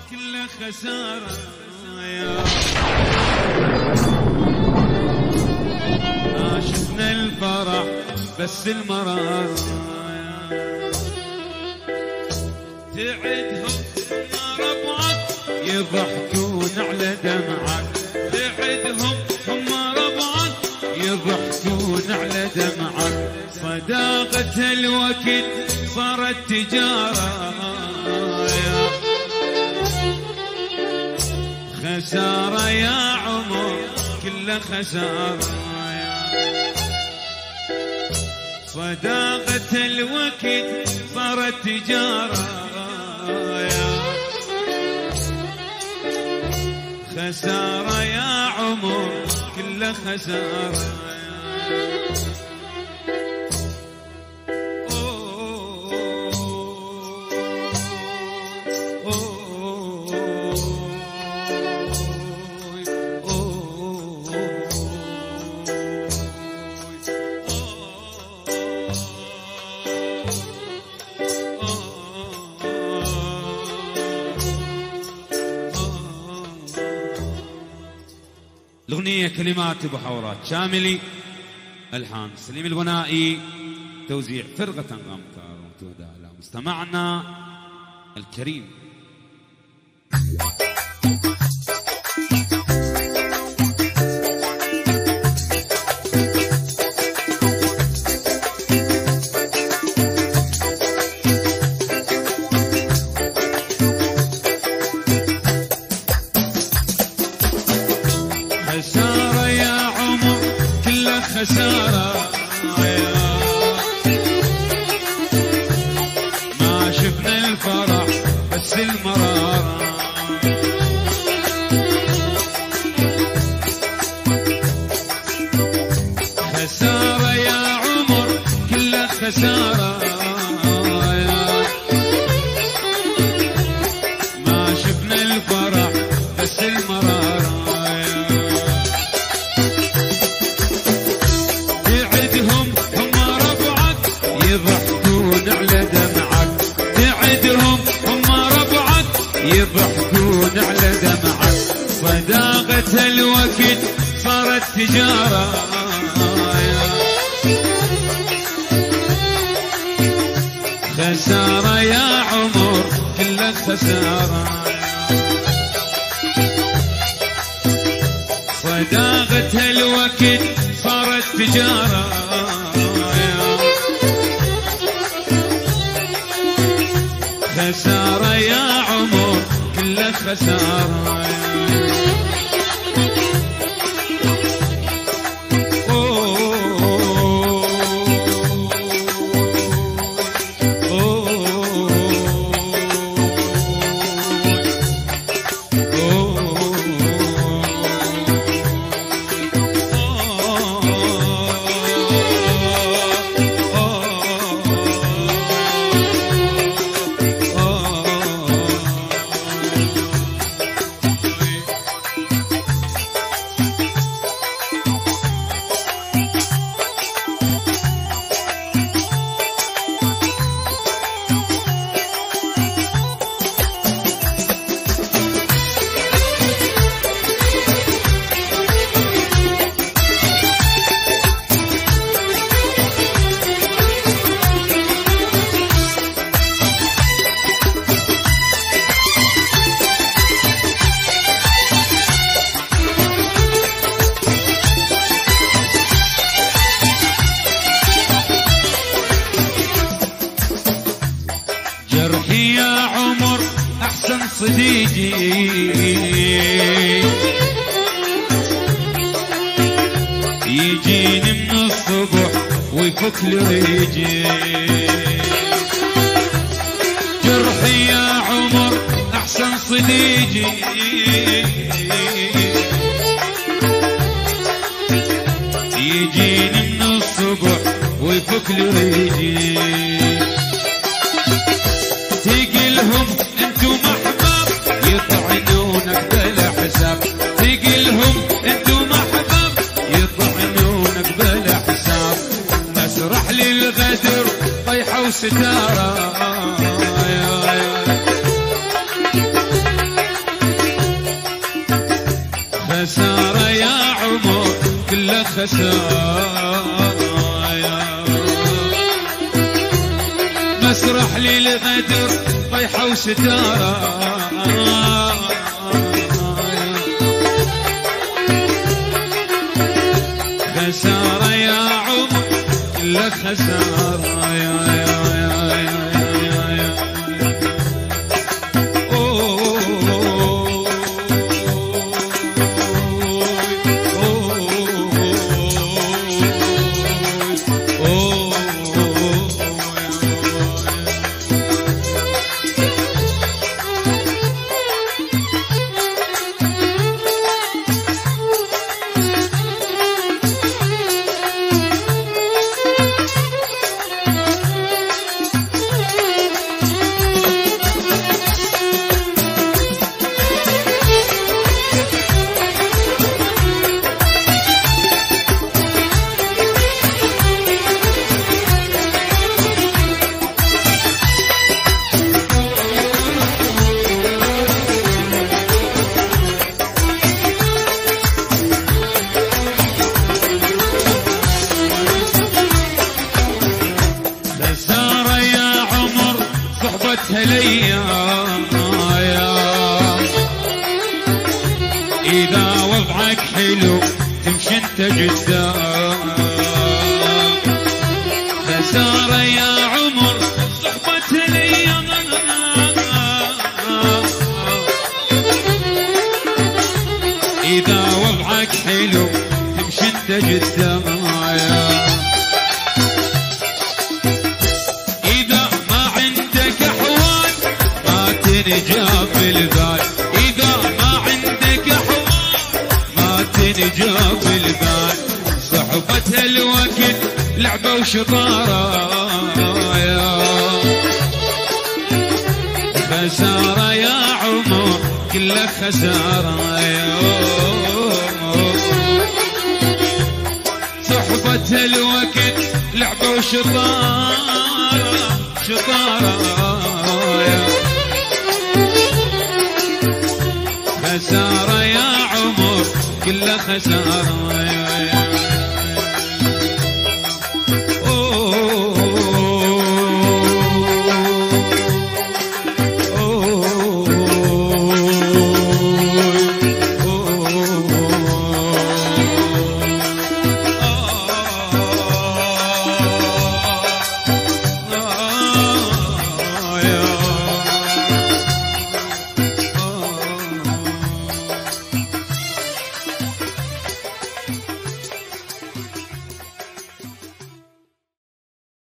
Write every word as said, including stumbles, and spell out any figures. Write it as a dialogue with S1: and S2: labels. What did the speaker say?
S1: كله خسارة يا ما شفنا الفرح بس المرار تعدهم ما ربعك يضحكون على دمعك تعدهم هم ربعك يضحكون على دمعك صداقة الوقت صارت تجارة يا خسارة يا عمر كله خسارة صداقة الوقت صارت تجارة يا خسارة يا عمر كله خسارة الأغنية كلمات أبو حورات شاملي، ألحان سليم الغنائي، توزيع فرقة غمكار وتهدى على مستمعنا الكريم. خسارة يا عمر كله خسارة ما شفنا الفرح بس المرارة خسارة يا عمر كله خسارة ما شفنا الفرح بس المرارة يضحكون على دمعك تعدهم هم ربعك يضحكون على دمعك صداقة الوقت صارت تجارة خسارة يا عمر كله خسارة صداقة الوقت صارت تجارة خسارة يا عمر كله خسارة جرحي يا عمر أحسن صديقي يجيني من الصبح ويفك لي ريجي جرحي يا عمر أحسن صديقي يجيني من الصبح ويفك لي ريجي تقلهم انتو محباب يطعنونك بلا حساب تقلهم انتو محباب يطعنونك بلا حساب مسرح للغدر طيحة وستارة خسايا مسرح لي الغدر طيحة وستارة خسارة يا عمر كله خسارة يا يا يا يا الايام اذا وضعك حلو تمشي انت قدام خسارة يا عمر صحبة الايام اذا وضعك حلو تمشي انت قدام تنجاب البال إذا ما عندك أحوال ما تنجاب البال صحبة الوقت لعبة وشطارة خسارة يا عمر كله خسارة صحبة الوقت لعبة وشطارة شطارة خسارة يا عمر كله خسارة.